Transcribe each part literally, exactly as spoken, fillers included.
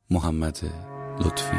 محمد لطفی.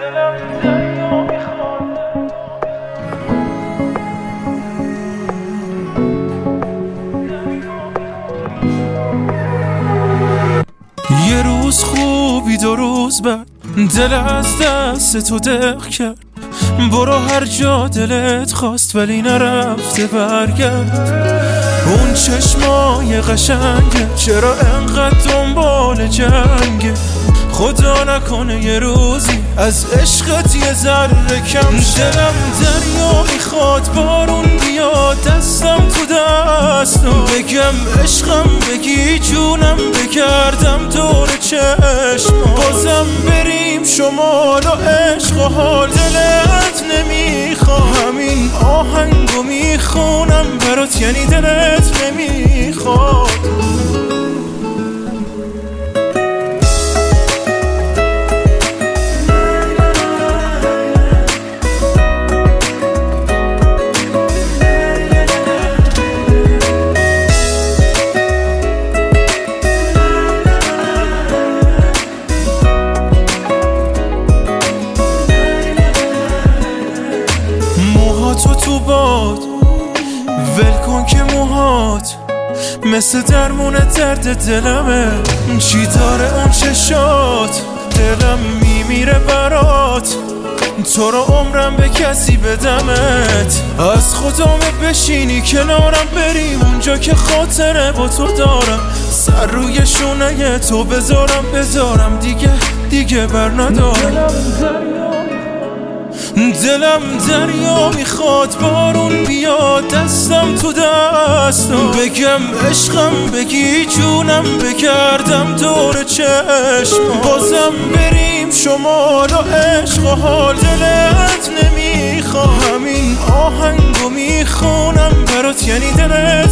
یه روز خوبی دو روز بعد دل از دست تو دق کرد، برو هر جا دلت خواست ولی نرفته برگرد. اون چشمای قشنگه چرا انقدر دنبال جنگه، خدا نکنه یه روزی از عشقت یه ذره کم. دلم دریا میخواد بارون بیاد دستم تو دستم، بگم عشقم بگی جونم بگردم دور چشم، بازم بریم شمال و عشق و حال دلت نمیخواد. همین آهنگو میخونم برات یعنی دلت نمیخواد. موهاتو تو باد ول کن که موهات مثل درمون درد دلمه، چی داره اون چشات دلم میمیره برات، تو رو عمرم به کسی بدمت، از خدامه بشینی کنارم بریم اونجا که خاطره با تو دارم، سر روی شونه تو بذارم بذارم دیگه دیگه بر ندارم. دلم دریا میخواد بارون بیاد دستم تو دستم، بگم عشقم بگی جونم بگردم دور چشم، بازم بریم شمال و عشق و حال دلت نمیخواد. همین آهنگو میخونم برات یعنی دلت